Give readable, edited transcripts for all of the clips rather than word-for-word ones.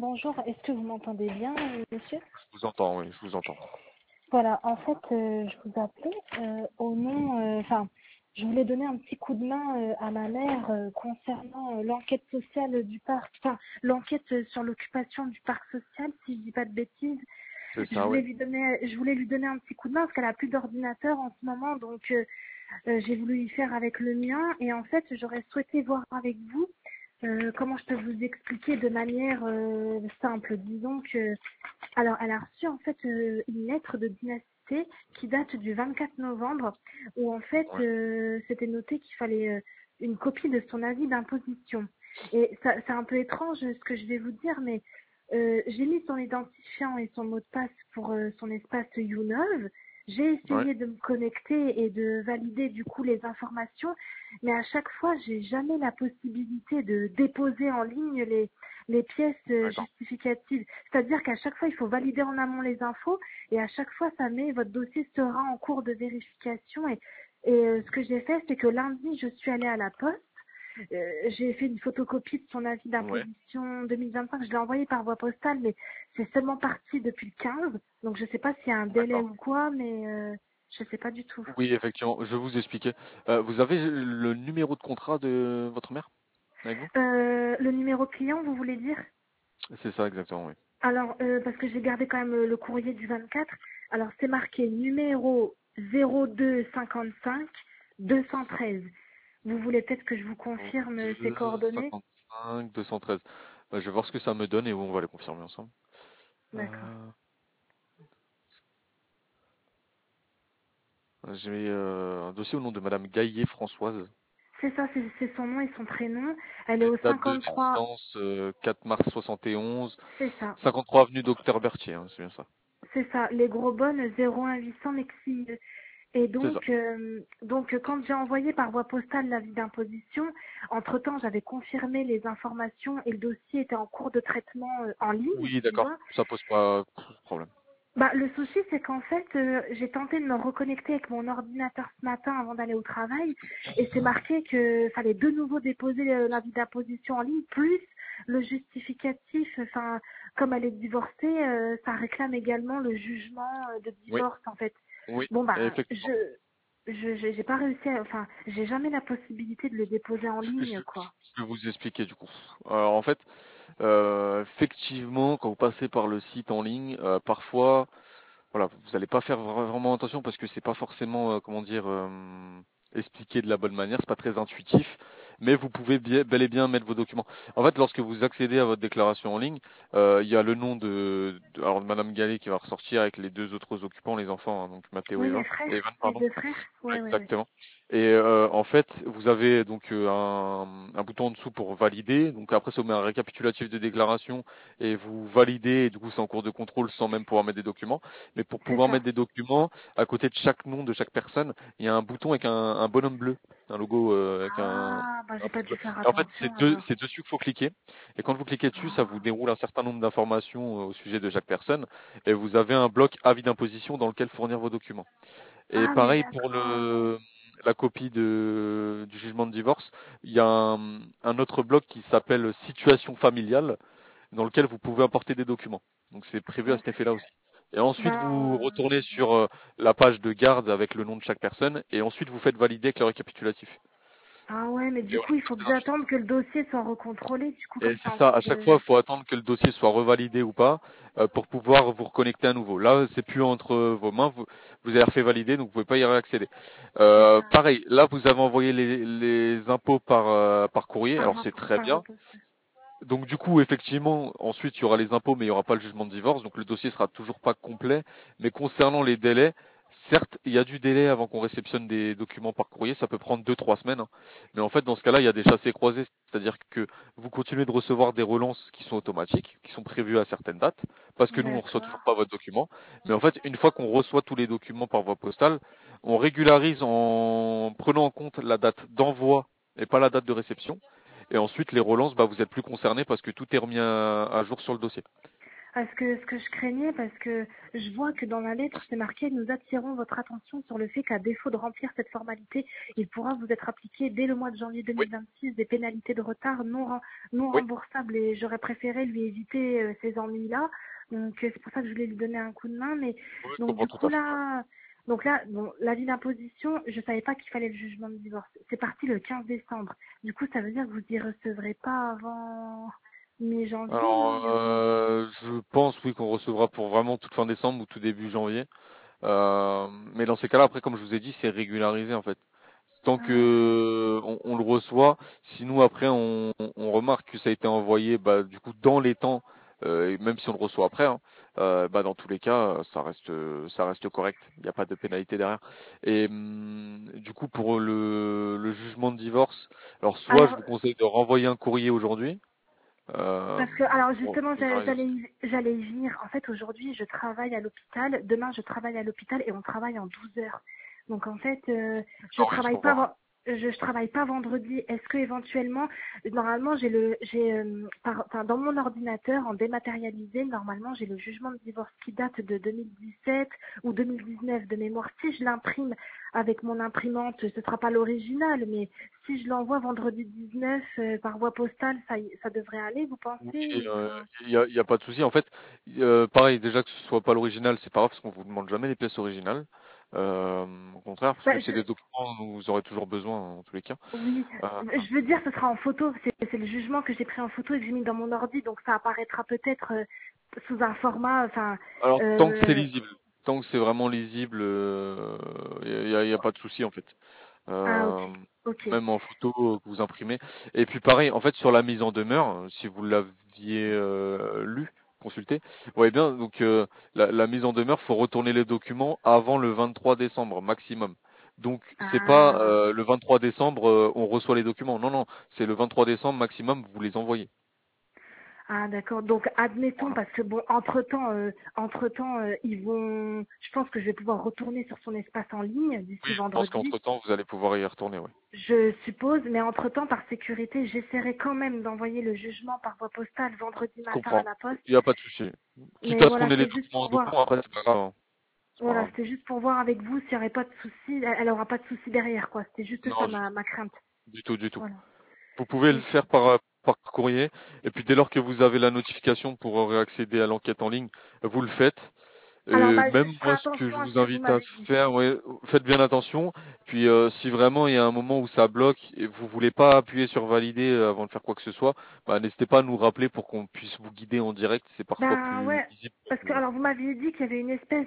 bonjour, est-ce que vous m'entendez bien, monsieur? Je vous entends, oui, je vous entends. Voilà, en fait, je vous appelais au nom, je voulais donner un petit coup de main à ma mère concernant l'enquête sociale du parc, l'enquête sur l'occupation du parc social, si je dis pas de bêtises. C'est ça, oui. Je voulais lui donner un petit coup de main parce qu'elle a plus d'ordinateur en ce moment, donc j'ai voulu y faire avec le mien et en fait, j'aurais souhaité voir avec vous comment je peux vous expliquer de manière simple. Disons que, alors, elle a reçu en fait une lettre de dynasté qui date du 24 novembre, où en fait Ouais. c'était noté qu'il fallait une copie de son avis d'imposition. Et ça, c'est un peu étrange ce que je vais vous dire, mais j'ai mis son identifiant et son mot de passe pour son espace YouNove. J'ai Ouais. essayé de me connecter et de valider du coup les informations, mais à chaque fois, j'ai jamais la possibilité de déposer en ligne les pièces D'accord. justificatives. C'est-à-dire qu'à chaque fois, il faut valider en amont les infos et à chaque fois, ça met votre dossier sera en cours de vérification. Et ce que j'ai fait, c'est que lundi, je suis allée à la poste. J'ai fait une photocopie de son avis Ouais. d'imposition 2025. Je l'ai envoyé par voie postale, mais c'est seulement parti depuis le 15. Donc, je ne sais pas s'il y a un délai D'accord. ou quoi, mais je ne sais pas du tout. Oui, effectivement, je vais vous expliquer. Vous avez le numéro de contrat de votre mère avec vous? Le numéro client, vous voulez dire? C'est ça, exactement, oui. Alors, parce que j'ai gardé quand même le courrier du 24. Alors, c'est marqué numéro 0255 213. Vous voulez peut-être que je vous confirme ces 2, coordonnées? 55, 213. Je vais voir ce que ça me donne et on va les confirmer ensemble. D'accord. Euh, j'ai un dossier au nom de Madame Gaillet Françoise. C'est ça, c'est son nom et son prénom. Elle est au Date de 53. naissance 4 mars 71. C'est ça. 53 avenue Docteur Berthier, hein, c'est bien ça. C'est ça. Les gros bonnes 01 800 Mexi. Et C'est ça. donc quand j'ai envoyé par voie postale l'avis d'imposition, entre-temps, j'avais confirmé les informations et le dossier était en cours de traitement en ligne, Oui, tu vois. d'accord. Ça pose pas de problème. Bah, le souci, c'est qu'en fait, j'ai tenté de me reconnecter avec mon ordinateur ce matin avant d'aller au travail et c'est marqué que fallait de nouveau déposer l'avis d'imposition en ligne plus le justificatif. Enfin, comme elle est divorcée, ça réclame également le jugement de Oui, divorce en fait. oui, Bon bah, effectivement. j'ai pas réussi enfin, j'ai jamais la possibilité de le déposer en ligne, quoi. Je vais vous expliquer du coup. Alors en fait, effectivement, quand vous passez par le site en ligne, parfois, voilà, vous n'allez pas faire vraiment attention parce que c'est pas forcément, comment dire, expliqué de la bonne manière, c'est pas très intuitif, mais vous pouvez bel et bien mettre vos documents. En fait, lorsque vous accédez à votre déclaration en ligne, il y a le nom alors de Madame Gallet qui va ressortir avec les deux autres occupants, les enfants, hein, donc Mathéo Oui, et mes Eva, frères, Evan, mes pardon. deux frères. Ouais, ouais, ouais. Exactement. Et en fait, vous avez donc un bouton en dessous pour valider. Donc après, ça vous met un récapitulatif de déclaration et vous validez. Et du coup, c'est en cours de contrôle sans même pouvoir mettre des documents. Mais pour C'est pouvoir ça. mettre des documents, à côté de chaque nom de chaque personne, il y a un bouton avec un bonhomme bleu, un logo avec Ah, bah un j'ai pas pouce dû bleu. faire Et en fait, attention alors. c'est dessus qu'il faut cliquer. Et quand vous cliquez dessus, ça vous Ah, déroule un certain nombre d'informations au sujet de chaque personne. Et vous avez un bloc avis d'imposition dans lequel fournir vos documents. Et ah mais pareil pour d'accord. la copie du jugement de divorce, il y a un autre bloc qui s'appelle situation familiale, dans lequel vous pouvez apporter des documents. Donc c'est prévu à cet Ok. effet-là aussi. Et ensuite vous Ben, retournez sur la page de garde avec le nom de chaque personne, et ensuite vous faites valider avec le récapitulatif. ah ouais, mais Et du voilà, coup, il c'est pas faut que très intuitif. j'attende que le dossier soit recontrôlé, du coup, Et comme c'est c'est en ça, à cours chaque fois, de... il faut attendre que le dossier soit revalidé ou pas pour pouvoir vous reconnecter à nouveau. Là, c'est plus entre vos mains, vous avez refait valider, donc vous pouvez pas y réaccéder. C'est ça. Pareil, là, vous avez envoyé les impôts par courrier, alors c'est très Par bien. voie postale. Donc du coup, effectivement, ensuite, il y aura les impôts, mais il n'y aura pas le jugement de divorce, donc le dossier sera toujours pas complet. Mais concernant les délais, certes, il y a du délai avant qu'on réceptionne des documents par courrier, ça peut prendre 2, 3 semaines, hein. Mais en fait, dans ce cas-là, il y a des chassés croisés, c'est-à-dire que vous continuez de recevoir des relances qui sont automatiques, qui sont prévues à certaines dates, parce que nous, on reçoit toujours D'accord. pas votre document. Mais en fait, une fois qu'on reçoit tous les documents par voie postale, on régularise en prenant en compte la date d'envoi et pas la date de réception. Et ensuite, les relances, bah, vous êtes plus concernés parce que tout est remis à jour sur le dossier. Ce que je craignais, parce que je vois que dans la lettre, c'est marqué: nous attirons votre attention sur le fait qu'à défaut de remplir cette formalité, il pourra vous être appliqué dès le mois de janvier Oui, 2026 des pénalités de retard non oui, remboursables, et j'aurais préféré lui éviter ces ennuis-là. Donc c'est pour ça que je voulais lui donner un coup de main. Mais oui, je donc comprends du tout coup à fait. là, bon, l'avis d'imposition, je savais pas qu'il fallait le jugement de divorce. C'est parti le 15 décembre. Du coup, ça veut dire que vous y recevrez pas avant mi-janvier, non? Alors, je pense, oui, qu'on recevra pour vraiment toute fin décembre ou tout début janvier. Mais dans ces cas-là, après, comme je vous ai dit, c'est régularisé en fait. Tant Ah, que on le reçoit, si nous après on remarque que ça a été envoyé, bah du coup dans les temps, et même si on le reçoit après, hein, bah dans tous les cas, ça reste correct. Il n'y a pas de pénalité derrière. Et du coup pour le jugement de divorce, alors soit je alors, vous conseille de renvoyer un courrier aujourd'hui, parce que, alors pour justement, régulariser. j'allais y venir. En fait, aujourd'hui, je travaille à l'hôpital. Demain, je travaille à l'hôpital et on travaille en 12 heures. Donc, en fait, je Non, oui, je travaille pas, comprends. je travaille pas vendredi. Est-ce que éventuellement, normalement, enfin, dans mon ordinateur, en dématérialisé, normalement, j'ai le jugement de divorce qui date de 2017 ou 2019 de mémoire. Si je l'imprime avec mon imprimante, ce sera pas l'original, mais si je l'envoie vendredi 19 par voie postale, ça devrait aller, vous Oui, pensez ou enfin... il y a pas de souci. En fait, pareil, déjà que ce soit pas l'original, c'est pas grave parce qu'on vous demande jamais les pièces originales. Au contraire, parce Bah, que c'est des documents dont vous aurez toujours besoin en tous les cas. oui, Euh, je veux dire, ce sera en photo. C'est le jugement que j'ai pris en photo et que j'ai mis dans mon ordi, donc ça apparaîtra peut-être sous un format, enfin... alors tant que c'est euh, lisible, tant que c'est vraiment lisible, y a pas de souci en fait. Ah, ok, Euh, ok. même en photo que vous imprimez. Et puis pareil, en fait, sur la mise en demeure, si vous l'aviez lu, consulté, vous voyez bien, donc la mise en demeure, faut retourner les documents avant le 23 décembre maximum. Donc c'est pas Ah. le 23 décembre on reçoit les documents. Non, non, c'est le 23 décembre maximum vous les envoyez. Ah, d'accord. Donc admettons, Voilà. parce que bon, entre temps, ils vont, je pense que je vais pouvoir retourner sur son espace en ligne Oui, d'ici je pense vendredi. qu'entre-temps vous allez pouvoir y retourner, ouais. Je suppose, mais entre-temps, par sécurité, j'essaierai quand même d'envoyer le jugement par voie postale vendredi Je matin à comprends. la poste. Il n'y a pas de souci. Quitte Mais à ce qu'on voilà, ait les c'est juste documents en pour doublon, voir. après c'est pas grave, hein. C'est pas Voilà, grave. c'était juste pour voir avec vous s'il n'y aurait pas de souci. Elle aura pas de souci derrière, quoi. C'était juste ça Non, ma crainte. du tout. Voilà. Vous pouvez le Ok. faire par courrier. Et puis dès lors que vous avez la notification pour réaccéder à l'enquête en ligne, vous le faites. Alors, Et même je ferai moi, ce que attention je à ce vous que vous invite à m'avez dit. faire, ouais, faites bien attention. Puis si vraiment il y a un moment où ça bloque et vous voulez pas appuyer sur valider avant de faire quoi que ce soit, bah, n'hésitez pas à nous rappeler pour qu'on puisse vous guider en direct. C'est parfois Ben plus ouais, visible pour parce que vous. alors vous m'aviez dit qu'il y avait une espèce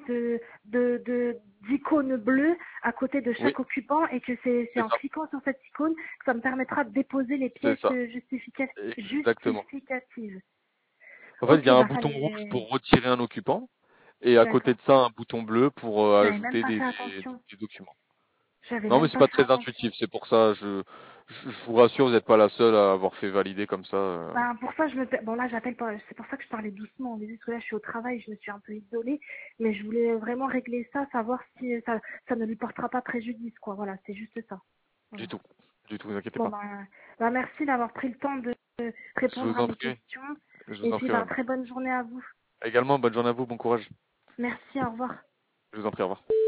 d'icône bleue à côté de Oui, chaque occupant et que c'est c'est en ça. cliquant sur cette icône que ça me permettra de déposer les C'est pièces ça. Exactement. justificatives. En fait, il y Ok, a un bah bouton rouge fallait... pour retirer un occupant et à côté D'accord. de ça, un bouton bleu pour J'avais même ajouter pas fait attention. des documents. J'avais Non, mais même c'est pas pas fait très attention. intuitif. C'est pour ça, je vous rassure, vous n'êtes pas la seule à avoir fait valider comme ça. Ben, pour ça, bon là, c'est pour ça que je parlais doucement au début, parce que là, je suis au travail, je me suis un peu isolée, mais je voulais vraiment régler ça, savoir si ça ne lui portera pas préjudice, quoi. Voilà, c'est juste ça. Du Voilà. tout. Du tout, vous inquiétez Bon, pas. ben, merci d'avoir pris le temps de Je répondre vous à en mes prie. questions. Je vous Et en puis, prie, ben, madame. très bonne journée à vous. Également, bonne journée à vous, bon courage. Merci, au revoir. Je vous en prie, au revoir.